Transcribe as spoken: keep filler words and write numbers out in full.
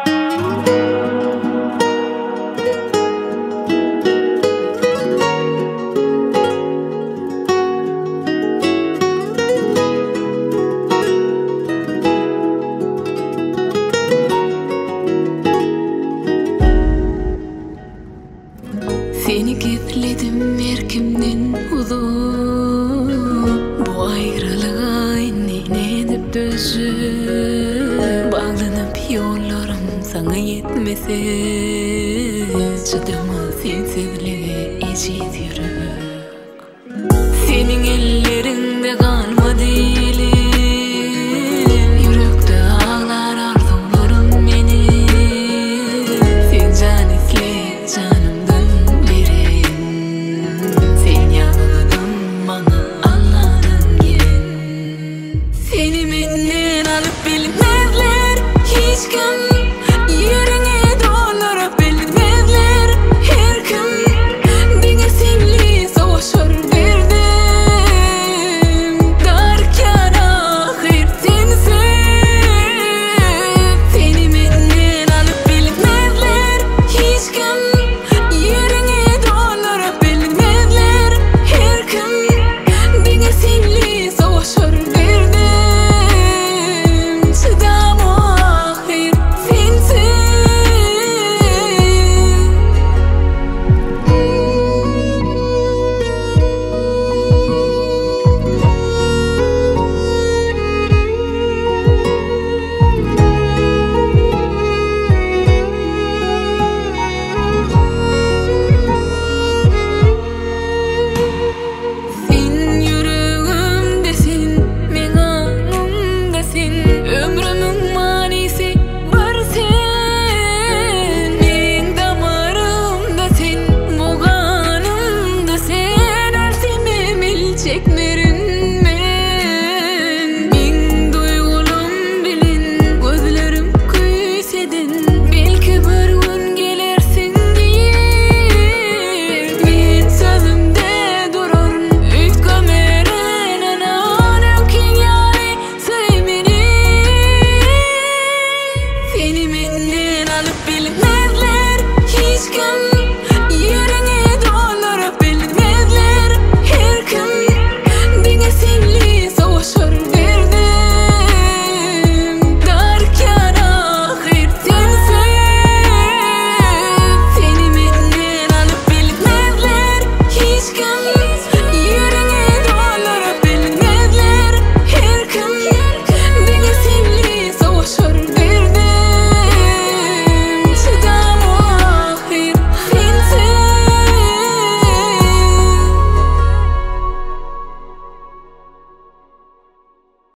Seni gizledim erkimden uzun. Bu ayrılığa ne edip düzü bağlanıp yollarım sana yetmese. Çıdama sensizliğe eşit yürek. Senin ellerinde kalmadı elim. Yürekte ağlar arzularım benim. Sen can isle canımdan birin. Sen yanıldın bana anladın gelin. Seni menden alıp bilmezler hiç kim. Yerine dolanıp bilmezler her kim. Dine senli savaşır verdim. Darken ahir sensin. Seni menden alıp bilmezler hiç kim. Yerine dolanıp bilmezler her kim. Dine senli savaşır verdim. Çıdam ahir sensin. Sen yüreğimdesin, men anımdasin. Ömrümün manisi var sen. Men damarımdasin, muğanımdasin. Arsime milçeklerin men. Men duygulum bilin, gözlerim kuysedin. Belki bir gün gelersin diye. Men sözümde durur, ütkömeren anan ökin yani sevmeni. Seni menden alıp bilmezler hiç kim.